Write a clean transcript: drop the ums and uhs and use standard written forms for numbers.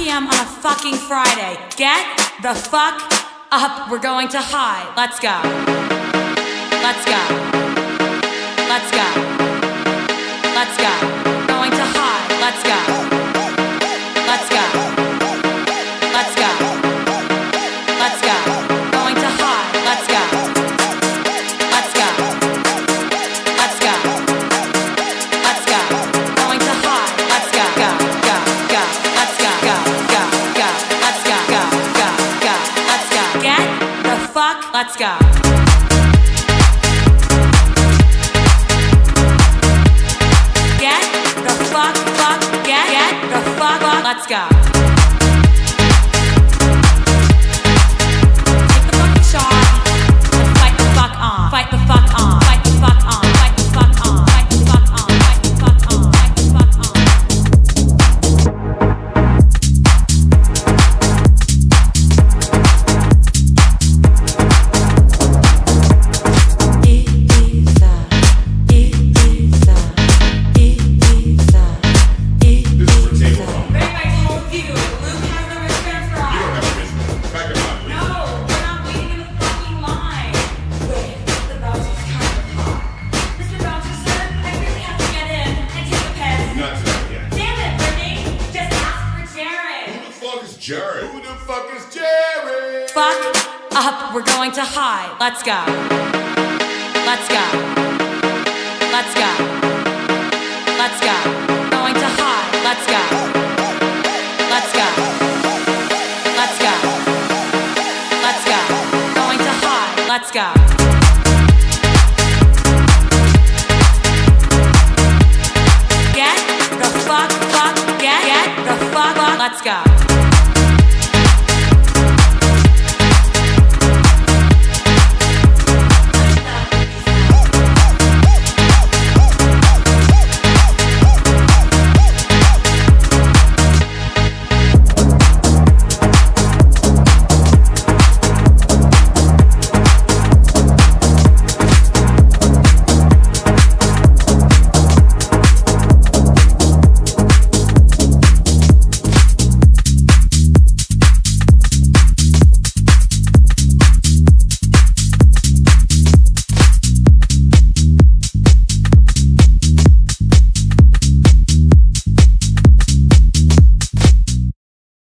p.m. on a fucking Friday. Get the fuck up. We're going to high. Let's go. Let's go. Let's go. Let's go. Going to high. Let's go. Let's go. Let's go. Let's go. Going to high. Let's go. Let's go. Let's go. Let's go. Going to high. Let's go. Go. Go. Go. Let's go. Go. Go. Go. Let's go. Go. Go. Go. Let's go. Get the fuck. Let's go. Get the fuck. Get the fuck. Let's go. Take the fucking shot and fight the fuck on. Fight the fuck on. Fight the fuck on. Fight the fuck on. Fight the fuck on. Fight the fuck on. Fight the fuck on. Jared. Who the fuck is Jared? Fuck up, we're going to high. Let's go. Let's go. Let's go. Let's go. Going to high. Let's go. Let's go. Let's go. Let's go. Going to high. Let's go. Get the fuck, get the fuck, let's go.